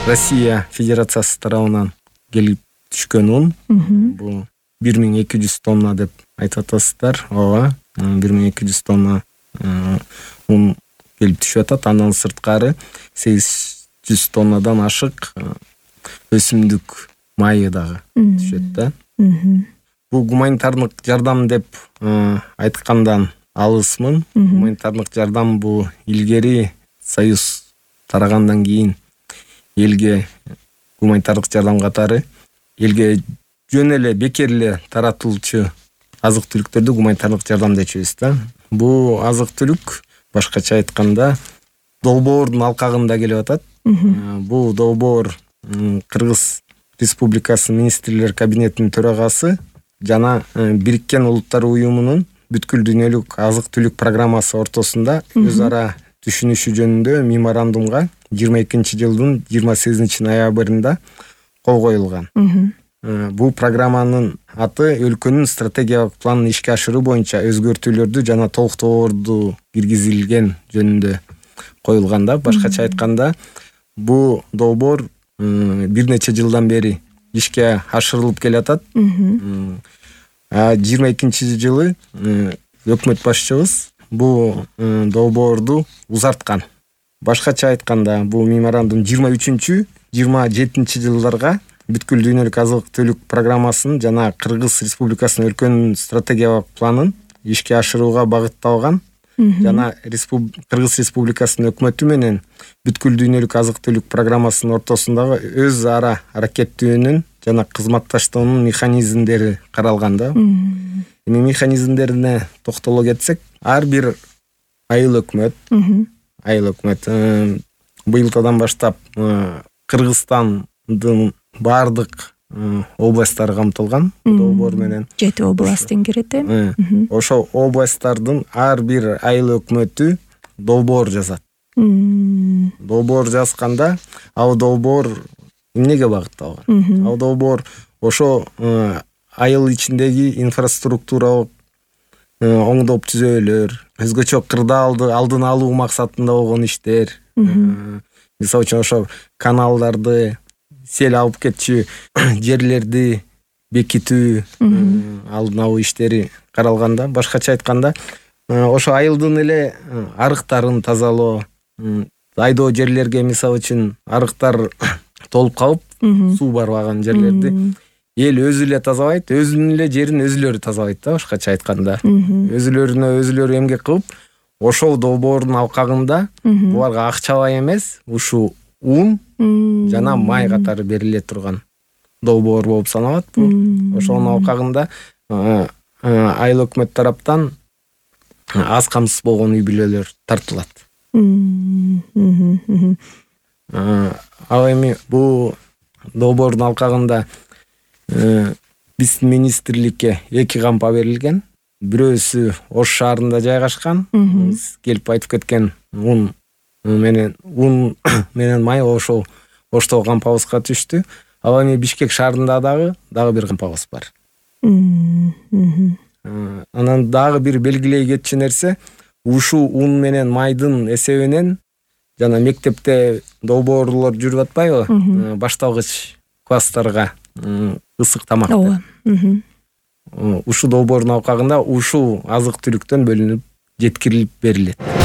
Россия Федерациясы тарабынан келип түшкөн ун. Бул 1200 тонна деп айтып атасыздар. Ооба, 1200 тонна ун келип түшүп атат. Андан сырткары 800 тоннадан ашык өсүмдүк майы дагы түшөт да. Бул гуманитардык жардам деп айткандан алысмын. Гуманитардык жардам бул илгери Союз тарагандан кийин элге гуманитардык жардам катары элге жөн эле бекер эле таратылчу азык-түлүктөрдү гуманитардык жардам дечүбүз да. Бул азык-түлүк башкача айтканда долбоордун алкагында келип атат. Бул долбоор Кыргыз Республикасы министрлер кабинетинин төрагасы жана Бириккен Улуттар уюмунун бүткүл дүйнөлүк азык-түлүк программасы ортосунда өз ара түшүнүшү жөнүндө меморандумга 22-жылдын 28 ноябрында кол коюлган. Бул программанын аты өлкөнүн стратегиялык планын ишке ашыруу боюнча өзгөртүүлөрдү жана толуктоолорду киргизилген жөнүндө коюлган да. Башкача айтканда, бул долбоор бир нече жылдан бери ишке ашырылып келатат. 22-жылы өкмөт башчыбыз бул долбоорду узарткан. Башкача айтканда, бул меморандум 23-27 жылдарга бүткүл дүйнөлүк азык-түлүк программасын жана Кыргыз Республикасынын өлкөнүн стратегиялык планын ишке ашырууга багытталган жана Кыргыз Республикасынын өкмөтү менен бүткүл дүйнөлүк азык-түлүк программасынын ортосундагы өз ара аракеттөөнүн жана кызматташтыгынын механизмдери каралган да. Эми механизмдерине токтоло кетсек, ар бир айыл өкмөт быйылтадан баштап Кыргызстандын бардык областтары камтылган долбоор менен. 7 областтын кирет. Ошо областтардын ар бир айыл өкмөтү долбоор жазат. Долбоор жазганда, ал долбоор эмнеге багытталган? Ал долбоор ошо айыл ичиндеги инфраструктуралык оңдоп түзөөлөр, өзгөчө кырдаалды алдын алуу максатында болгон иштер. Мисалы үчүн ошо каналдарды, сел алып кетчү жерлерди бекитүү, алдын алуу иштери каралганда. Башкача айтканда, ошо айылдын эле арыктарын тазалоо, айдоо жерлерге, мисалы үчүн арыктар толуп калып, суу барбаган жерлерди эл өзү эле тазалайт, өзүнүн эле жерин өзүлөрү тазалайт да, башкача айтканда. Өзүлөрү эмгек кылып, ошол долбоордун алкагында буларга акчалай эмес, ушу ун жана май катары бериле турган долбоор болуп саналат бул. Ошонун алкагында айыл өкмөт тараптан аз камсыз болгон үй бүлөлөр тартылат. Ал эми бул долбоордун алкагында биздин министрликке 2 кампа берилген. Бирөөсү Ош шаарында жайгашкан. Келип айтып кеткен ун менен май ошол Оштогу кампабызга түштү. Ал эми Бишкек шаарында дагы бир кампабыз бар. Анан дагы бир белгилей кетчү нерсе, ушул ун менен майдын эсебинен жана мектепте долбоорлор жүрүп атпайбы? Башталгыч класстарга ысык тамак. Ушул долбоордун алкагында ушул азык-түлүктөн бөлүнүп жеткирилип берилет.